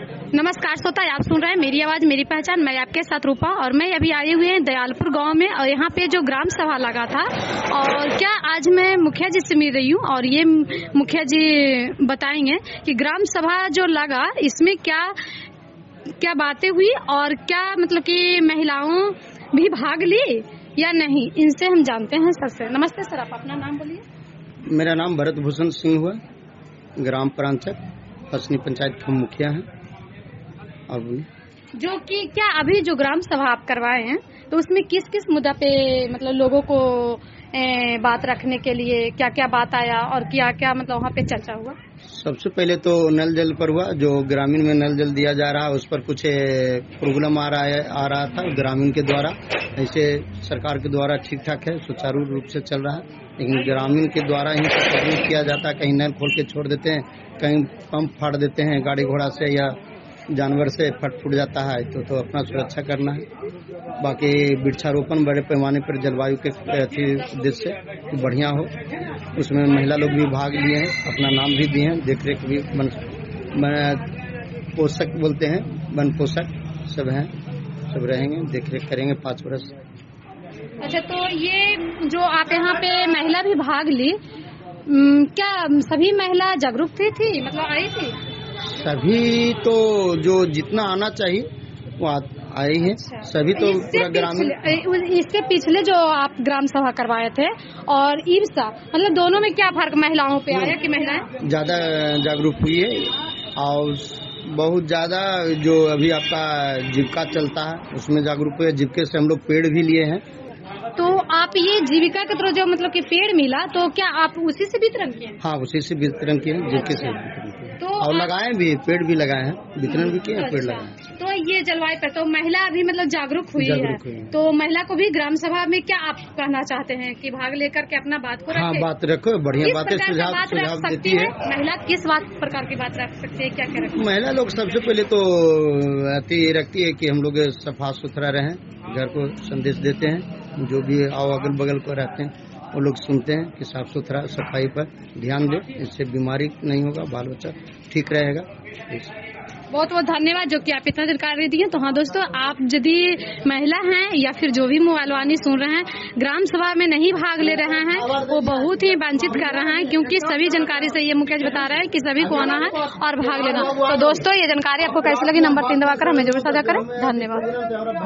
नमस्कार श्रोता, आप सुन रहे हैं मेरी आवाज मेरी पहचान। मैं आपके साथ रूपा और मैं अभी आई हुई है दयालपुर गांव में और यहाँ पे जो ग्राम सभा लगा था और क्या आज मैं मुखिया जी से मिल रही हूँ और ये मुखिया जी बताएंगे कि ग्राम सभा जो लगा इसमें क्या क्या बातें हुई और क्या मतलब कि महिलाओं भी भाग ली या नहीं, इनसे हम जानते हैं सर से। नमस्ते सर, आप अपना नाम बोलिए। मेरा नाम भरत भूषण सिंह हुआ, ग्राम प्रांचक पसनी पंचायत के मुखिया हैं। अब जो कि क्या अभी जो ग्राम सभा आप करवाए हैं तो उसमें किस किस मुद्दा पे मतलब लोगों को बात रखने के लिए क्या क्या बात आया और क्या क्या मतलब वहाँ पे चर्चा हुआ? सबसे पहले तो नल जल पर हुआ। जो ग्रामीण में नल जल दिया जा रहा है उस पर कुछ प्रॉब्लम आ रहा था ग्रामीण के द्वारा। ऐसे सरकार के द्वारा ठीक ठाक है, सुचारू रूप से चल रहा है, लेकिन ग्रामीण के द्वारा ही सब किया जाता है। कहीं नल खोल के छोड़ देते हैं, कहीं पंप फाड़ देते हैं गाड़ी घोड़ा से या जानवर से फट जाता है, तो अपना सुरक्षा करना है। बाकी वृक्षारोपण बड़े पैमाने पर जलवायु के उद्देश्य से बढ़िया हो, उसमें महिला लोग भी भाग लिए हैं, अपना नाम भी दिए हैं। देखरेख भी पोषक बोलते हैं, वन पोषक सब हैं, सब रहेंगे, देखरेख करेंगे 5 वर्ष। अच्छा, तो ये जो आप यहाँ पे महिला भी भाग ली, क्या सभी महिला जागरूक थी मतलब आई थी? सभी तो जो जितना आना चाहिए वो आई है। अच्छा। सभी तो पूरा ग्रामीण। इससे पिछले जो आप ग्राम सभा करवाए थे और ईर्षा मतलब दोनों में क्या फर्क महिलाओं पे आया कि महिलाएं ज्यादा जागरूक हुई है और बहुत ज्यादा जो अभी आपका जीविका चलता है उसमें जागरूक हुए। जीविका से हम लोग पेड़ भी लिए हैं। तो आप ये जीविका के थ्रू जो मतलब कि पेड़ मिला तो क्या आप उसी से वितरण किए? हाँ, उसी से वितरण किए, जीविका से वितरण किए। तो और लगाए भी, पेड़ भी लगाए हैं, वितरण भी किए, पेड़ लगाए। तो ये जलवायु पर तो महिला अभी मतलब जागरूक हुई है। तो महिला को भी ग्राम सभा में क्या आप कहना चाहते हैं कि भाग लेकर के अपना बात को रखे? हाँ, बात रखो, बढ़िया बातें सुझाव देती है। महिला किस प्रकार की बात रख सकती है, क्या क्या रखती है? महिला लोग सबसे पहले तो रखती है कि हम लोग सफा सुथरा रहें, घर को संदेश देते हैं। जो भी आओ अगल बगल को रहते हैं वो लोग सुनते हैं कि साफ सुथरा सफाई पर ध्यान दे, इससे बीमारी नहीं होगा, बाल बच्चा ठीक रहेगा। बहुत बहुत धन्यवाद जो कि आप इतना जानकारी दी है। तो हाँ दोस्तों, आप यदि महिला हैं या फिर जो भी मोबाइल वानी सुन रहे हैं, ग्राम सभा में नहीं भाग ले रहे हैं वो बहुत ही वंचित कर रहे हैं, क्योंकि सभी जानकारी से ये मुकेश बता रहे हैं कि सभी को आना है और भाग लेना। तो दोस्तों, ये जानकारी आपको कैसी लगी नंबर 3 दबाकर हमें जरूर साझा करें। धन्यवाद।